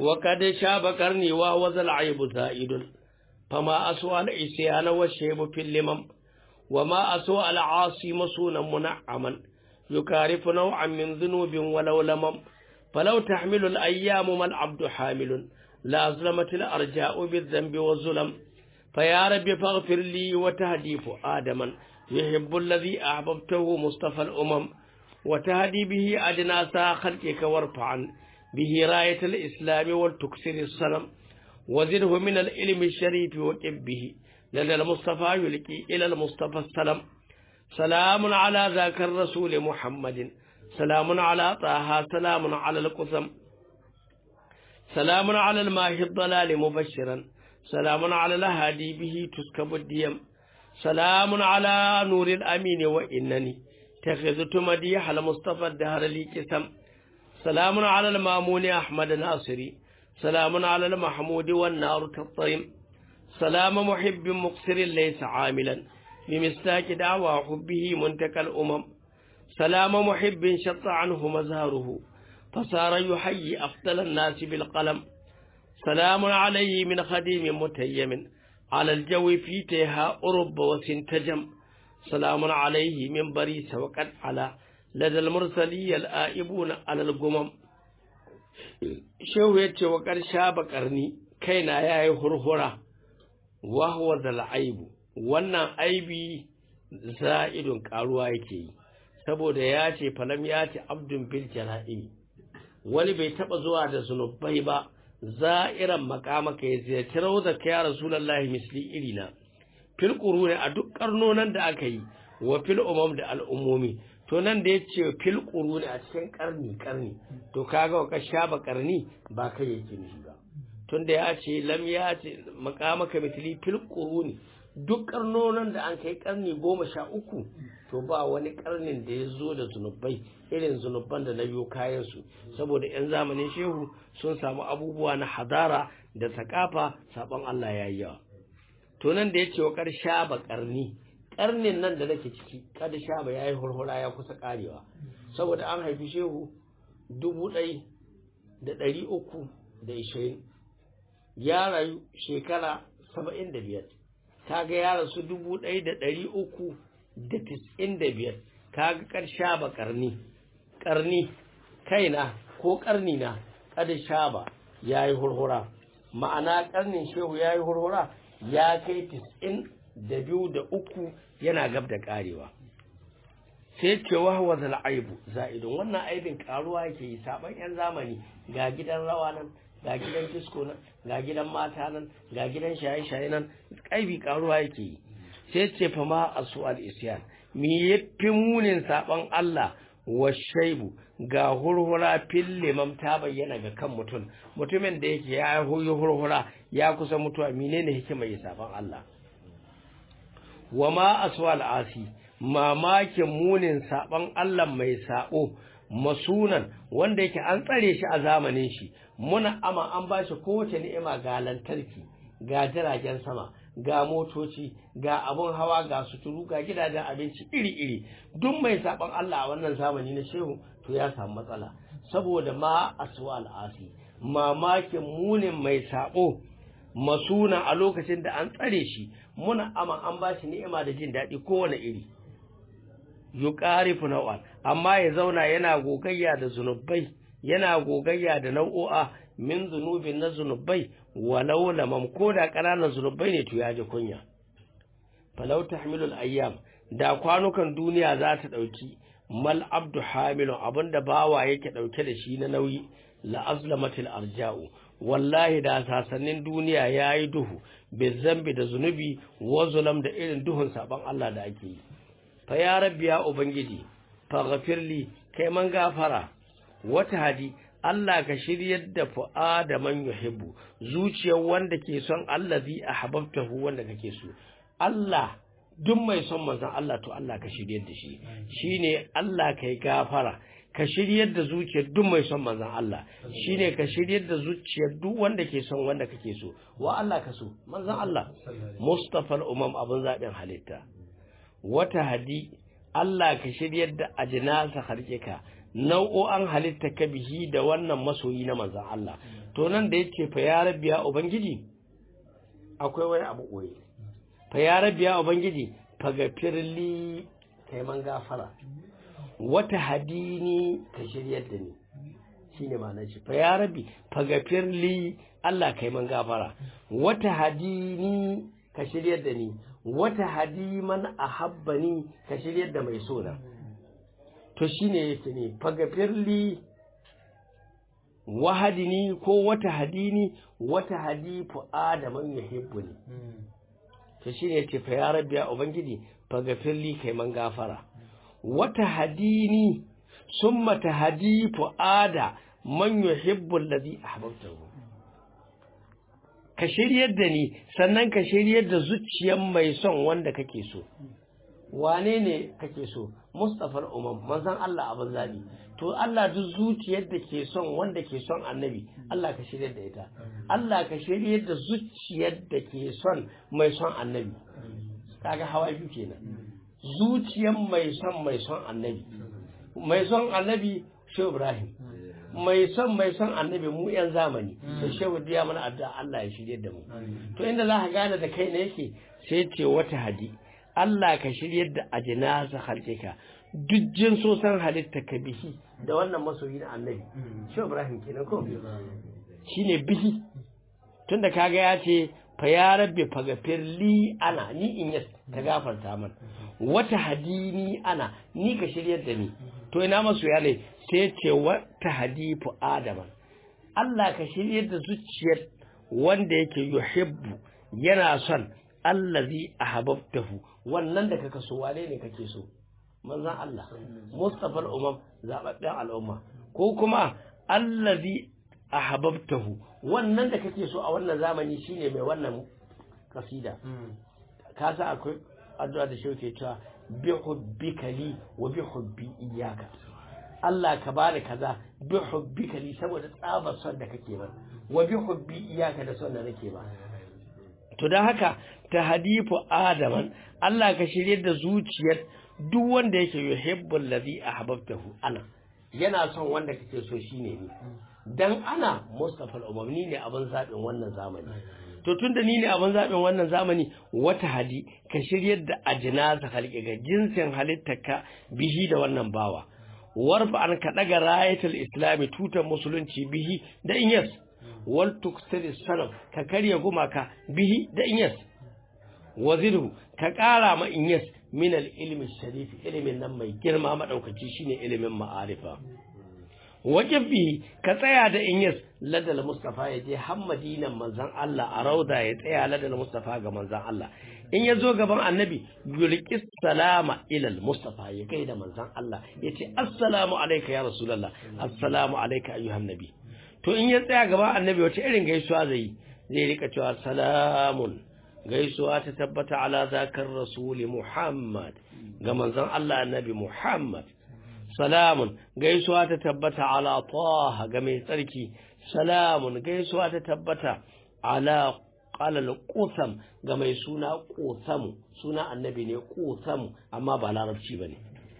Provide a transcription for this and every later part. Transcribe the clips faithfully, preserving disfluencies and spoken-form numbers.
وقد شاب قرني وهو ذا العيب زائد فما أسوأ العصيان والشيب في اللمم وما أسوأ العاصي مسونا منعما يكارف نوعا من ذنوب ولو لمم فلو تحمل الأيام ما العبد حامل لأظلمت الأرجاء بالذنب والظلم فيا رب فاغفر لي وتهدي فؤادما يحب الذي أحببته مصطفى الأمم وتهدي به أجناس خلقك وارفعا به راية الإسلام والتكسر الصنم وزده من العلم الشريف وكب به لدى المصطفى يلقي إلى المصطفى السلام سلام على ذاك الرسول محمد سلام على طه سلام على القسم سلام على الماهي الضلال مبشرا سلام على الهادي به تسكب الديم سلام على نور الأمين وإنني تخذت مديح المصطفى الدهر لي كسم سلام على المامون أحمد ناصري سلام على المحمود والنار كالطيم سلام محب مقصر ليس عاملا بمسلاك دعوى حبه منتقى الأمم سلام محب شط عنه مزهره فصار يحيي أفضل الناس بالقلم سلام عليه من خديم متيم على الجو في تيها أرب وسنتجم سلام عليه من بريس وقد على لدى المرسلي الآئبون على القمم شو يتي وقد شاب قرني كينا ياي هرهرة وهو ذا العيب wannan aibi za'idun karuwa yake yi saboda ya ce falam ya ce abdun bil jala'i wani bai taba zuwa da zunubai ba za'iran makamaka ya ziyarci rawza ya rasulullahi misli irina fil quruni a duk karnonan da aka yi wa fil umam da al'ummomi to nan da yace fil quruni a cikin karni karni to kaga ka shaba karni ba kai yake nishi ba tunda ya ce lam ya ce makamaka misli fil quruni duk karnonan da an kai karni goma sha uku to ba wani karnin da ya zo da zunubai irin zunuban da na biyo kayansu saboda yan zamanin shehu sun samu abubuwa na hadara da sakafa sabon Allah ya yi yawa to nan da ya ce wa karsha ba karni karnin nan da nake ciki kada sha ba yayi hurhura ya kusa karewa saboda an haifi shehu dubu ɗaya da ɗari uku da ishirin ya rayu shekara saba'in da biyar kaga ya rasu dubu ɗaya da ɗari uku da tis'in da biyar kaga ƙarsha ba ƙarni ƙarni kaina ko ƙarni na kada shaba ya yi hurhura ma'ana ƙarnin shehu ya yi hurhura ya kai tis'in da biyu da uku yana gab da ƙarewa sai ce wahawa zal aibu za'idun wannan aibin ƙaruwa yake yi saban yan zamani ga gidan rawa nan ga gidan disko nan ga gidan mata nan ga gidan shaye-shaye nan kaibi karuwa yake yi sai ce fa ma asu al-isyan mi yafi munin saban Allah wa shaibu ga hurhura fil limam ta bayyana ga kan mutum mutumin da yake ya hoyi hurhura ya kusa mutuwa menene hikima yi saban Allah wa ma asu al-asi mamakin munin saban Allah mai sabo masunan wanda yake an tsare shi a zamanin shi muna ama an bashi kowace ni'ima ga lantarki ga jiragen sama ga motoci ga abun hawa ga suturu ga gidajen abinci iri-iri duk mai saban Allah a wannan zamani na shehu to ya samu matsala saboda ma aswal asi mamakin munin mai sabo masuna a lokacin da an tsare shi muna ama an bashi ni'ima da jin daɗi kowane iri yuqarifu naw'an amma ya zauna yana gogayya da zunubai yana gogayya da nau'o'a min zunubin na zunubai walau lamam koda ƙananan zunubai ne to ya ji kunya falau tahmilul ayyam da kwanukan duniya za ta dauki mal abdu hamilun abinda bawa yake dauke da shi na nauyi la azlamatil arja'u wallahi da sasannin duniya yayi duhu bizambi da zunubi wa zulam da irin duhun saban Allah da ake yi fa ya rabbi ya ubangiji faghfirli kai man gafara wata hadi Allah ka shiryar da fu'ada man yuhibbu zuciyar wanda ke son allazi ahbabtahu wanda kake so Allah duk mai son manzon Allah to Allah ka shiryar da shi shine Allah kai gafara ka shiryar da zuciyar duk mai son manzon Allah shine ka shiryar da zuciyar duk wanda ke son wanda kake so wa Allah ka so manzon Allah Mustafa al-umam abun zaben halitta wata hadi Allah ka shiryar da ajnasa harkika nau'o'an halitta ka bihi da wannan masoyi na manzon Allah to nan da yake fa ya rabbi ya ubangiji akwai wani abu koyi fa ya rabbi ya ubangiji fa gafirli kai man gafara wata hadini ka shiryar da ni shine ma'anar shi fa ya rabbi fa gafirli Allah kai man gafara wata hadini ka shiryar da ni wata hadiman ahabbani ka shiryar da mai sona to shine yake ne fa gafirli wahadini ko wata hadini wata hadi fu'ada man yuhibbuni to shine yace fa ya rabbi ya ubangiji fa gafirli kai man gafara wata hadini summa tahdi fu'ada man yuhibbu alladhi ahbabtahu ka shiryar da ni sannan ka shiryar da zuciyar mai son wanda kake so wane ne kake so Mustafar Umam manzon Allah abin zabi to Allah duk zuciyar da ke son wanda ke son annabi Allah ka shiryar da ita Allah ka shiryar da zuciyar da ke son mai son annabi kaga hawa biyu kenan zuciyar mai son mai son annabi mai son annabi Shehu Ibrahim mai son mai son annabi mu yan zamani to Shehu diya mana addu'a Allah ya shiryar da mu to inda za ka gane da kai ne yake sai ce wata hadi Allah ka shiryar da ajinasa halƙika duk jinsosan halitta ka bihi da wannan masoyi na annabi Shehu Ibrahim kenan ko shine bihi tunda kaga ya ce fa ya rabbi fagafir li ana ni in yas ka gafarta man wata hadini ana ni ka shiryar da ni to ina masoya ne sai ce wata hadifu adama Allah ka shiryar da zuciyar wanda yake yuhibbu yana son allazi ahabbtahu wannan da kaka so wane ne kake so manzon Allah Mustafar Umam zababben al'umma ko kuma allazi ahabbtahu wannan da kake so a wannan zamani shine mai wannan kasida ka sa akwai addu'a da shi ke cewa bi hubbika li wa bi hubbi iyyaka Allah ka bani kaza bi hubbika li saboda tsabar son da kake ba wa bi hubbi iyyaka da son da nake ba to dan haka ta hadifu adaman Allah ka shirye da zuciyar duk wanda yake yuhibbul ladhi ahbabtahu ana yana son wanda kake so shine ni dan ana Mustafa al-Umami ne abin zabin wannan zamani to tunda ni ne abin zabin wannan zamani wata hadi ka shiryar da ajnasa halƙe ga jinsin halittarka bihi da wannan bawa warfa an ka daga rayatul islami tutar musulunci bihi da inyas wal tuksir salaf ka karya gumaka bihi da inyas waziru ka ƙara ma inyas min al-ilmi sharif ilimin nan mai girma madaukaci shine ilimin ma'arifa wajibi ka tsaya da inyas ladal mustafa ya je hammadinan manzon Allah a rauda ya tsaya ladal mustafa ga manzon Allah in ya zo gaban annabi yulqis salama ila al-mustafa ya kai da manzon Allah yace assalamu alayka ya rasulullah assalamu alayka ayyuhan nabi to in ya tsaya gaban annabi wace irin gaisuwa zai zai rika cewa salamun gaisuwa ta tabbata ala zakar rasuli Muhammad ga manzon Allah annabi Muhammad salamun gaisuwa ta tabbata ala taha ga mai tsarki salamun gaisuwa ta tabbata ala qalal qusam ga mai suna qusam suna annabi ne qusam amma ba larabci bane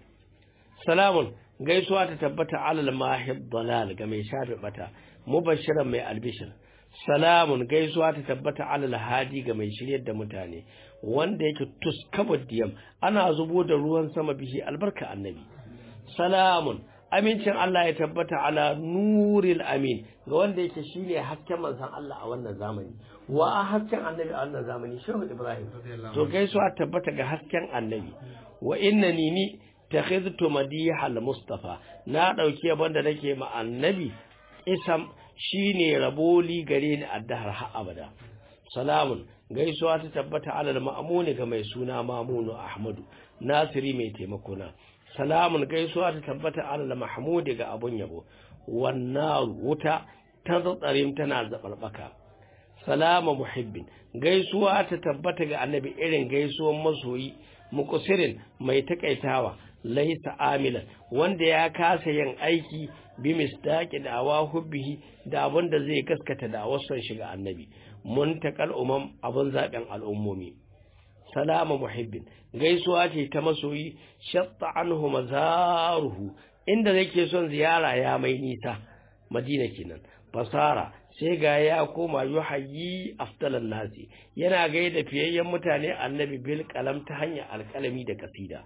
salamun gaisuwa ta tabbata ala al-mahid dalal ga mai shafi bata mubashiran mai albishir salamun gaisuwa ta tabbata alal hadi ga mai shiryar da mutane wanda yake tuskabud diyam ana zubo da ruwan sama bihi albarka annabi salamun amincin Allah ya tabbata ala nuril amin ga wanda yake shine hasken manzon Allah a wannan zamani wa hasken annabi a wannan zamani Shehu Ibrahim to gaisuwa tabbata ga hasken annabi wa innani ni takhidtu madihal mustafa na dauki yabon da nake ma annabi isam shine raboli gare ni addahar har abada salamun gaisuwa ta tabbata alal ma'muni ga mai suna Mamunu Ahmadu Nasiri mai taimako na salamun gaisuwa ta tabbata alal mahmudi ga abun yabo wannan wuta ta tsarim tana zabarbaka salama muhibbin gaisuwa ta tabbata ga annabi irin gaisuwan masoyi muqsirin mai takaitawa laisa amilan wanda ya kasa yin aiki bi misdaqi da'awa hubbihi da abin da zai gaskata da wasan shiga annabi muntakal umam abun zaben al'ummomi salama muhibbin gaisuwa ce ta masoyi shatta anhu mazaruhu inda yake son ziyara ya mai nisa madina kenan fasara sai ga ya koma yuhayyi afdalan nasi yana gaida fiyayyen mutane annabi bil qalam ta hanyar alkalami da kasida.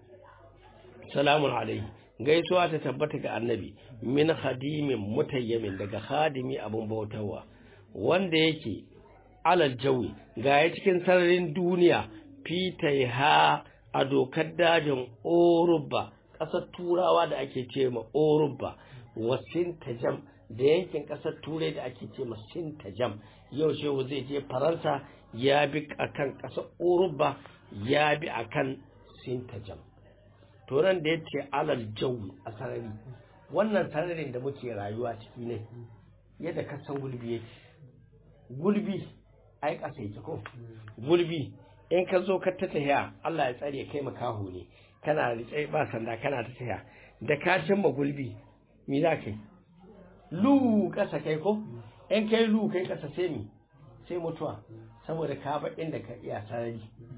Salamun alaihi, gaisuwa ta tabbata ga annabi min khadimin mutayyamin daga khadimi abun bautawa wanda yake alal jawi ga ya cikin sararin duniya fitaiha a dokar dajin Oruba, ƙasar turawa da ake ce ma Oruba, wa Sintajam da yankin ƙasar turai da ake ce ma Sintajam. Yau shehu zai je Faransa ya bi akan ƙasar Oruba ya bi akan Sintajam. Turan da ya ce alal jawi a sarari, wannan sararin da muke rayuwa ciki ne yadda kasan gulbi yake. Gulbi ai ƙasa yake ko? Gulbi in ka zo ka ta tahiya Allah ya tsare kai makaho ne kana rike ba sanda kana ta tahiya da ka cimma gulbi me za kai lu ƙasa kai ko? In kai lu kai ƙasa sai mi sai mutuwa, saboda ka ba inda ka iya sarari,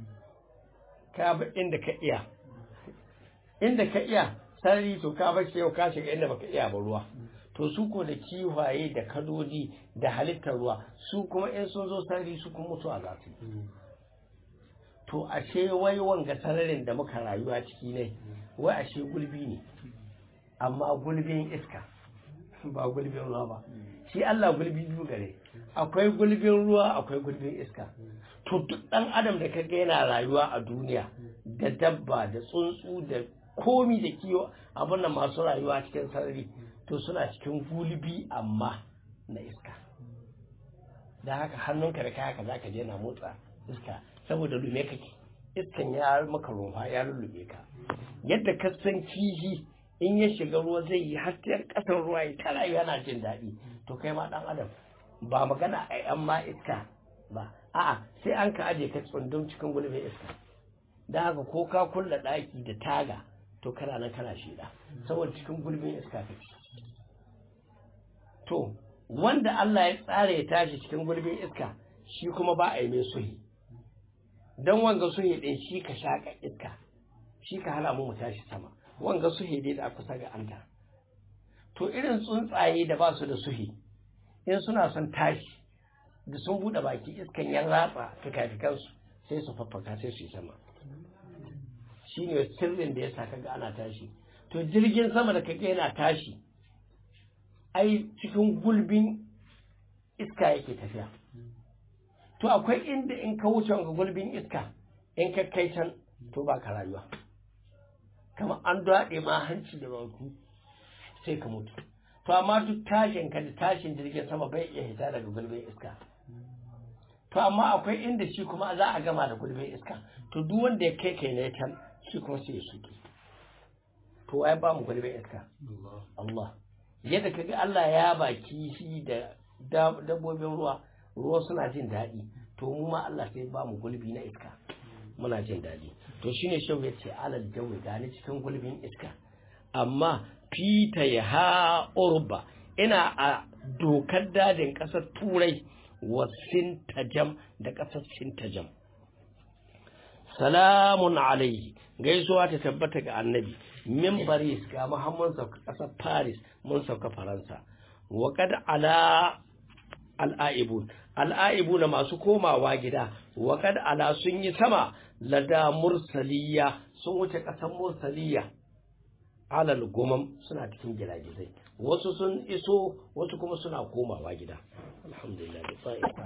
ka ba inda ka iya inda ka iya sarari to ka bar yau ka shiga inda baka iya ba ruwa. To su ko da kiwaye da kadodi da halittar ruwa su kuma in sun zo sarari su kuma mutuwa za su. To ashe wai wanga sararin da muka rayuwa ciki ne wai ashe gulbi ne, amma gulbin iska ba gulbin ruwa ba. Shi Allah gulbi biyu gare, akwai gulbin ruwa akwai gulbin iska. To duk dan adam da kaga yana rayuwa a duniya da dabba da tsuntsu da komi da kiyo abin nan masu rayuwa cikin sarari to suna cikin gulbi amma na iska. Da haka hannunka da kaya ka zaka je na motsa iska saboda lume kake, iskan ya maka rumfa ya lullube ka. Yadda ka san kihi in ya shiga ruwa zai yi hasken kasar ruwa ya ta rayuwa yana jin daɗi, to kai ma dan adam ba magana a yan ma iska ba, a'a sai an ka aje ka tsundum cikin gulbin iska. Da haka ko ka kulla ɗaki da taga to kana nan kana shida saboda cikin gulbin iska kake. To wanda Allah ya tsara ya tashi cikin gulbin iska shi kuma ba a yi mai suhi, dan wanga suhi din shi ka shaka iska, shi ka hana mu mu tashi sama. Wanga suhi dai da kusa ga anta. To irin tsuntsaye da ba su da suhi in suna son tashi da sun bude baki iskan yan ratsa fikafikansu sai su faffaka sai su yi sama. Shine sirrin da ya sa kaga ana tashi. To jirgin sama da kaga yana tashi ai cikin gulbin iska yake tafiya. To akwai inda in ka wuce ga gulbin iska in ka kai can to ba ka rayuwa, kamar an daɗe ma hanci da banku sai ka mutu. To amma duk tashin ka da tashin jirgin sama bai iya hita daga gulbin iska. To amma akwai inda shi kuma za a gama da gulbin iska, to duk wanda ya kai kai ne can shi kuma sai ya shuke. To wai ba mu gulbin iska Allah. Yadda kaga Allah ya baki shi da dabbobin ruwa, ruwa suna jin daɗi, to mu ma Allah sai ba mu gulbi na iska muna jin daɗi. To shine shehu ya ce alal jawi gani cikin gulbin iska, amma fita ya ha urba ina a dokar dajin ƙasar turai wa Sintajam da ƙasar Sintajam. Salamun alaihi, gaisuwa ta tabbata ga annabi min Paris ga Muhammad sauka ƙasar Paris mun sauka Faransa. Wa kad ala al'aibun al'aibuna masu komawa gida, wa kad ala sun yi sama lada mursaliya sun wuce ƙasar mursaliya alal gumam suna cikin gidagizai, wasu sun iso wasu kuma suna komawa gida. Alhamdulillah.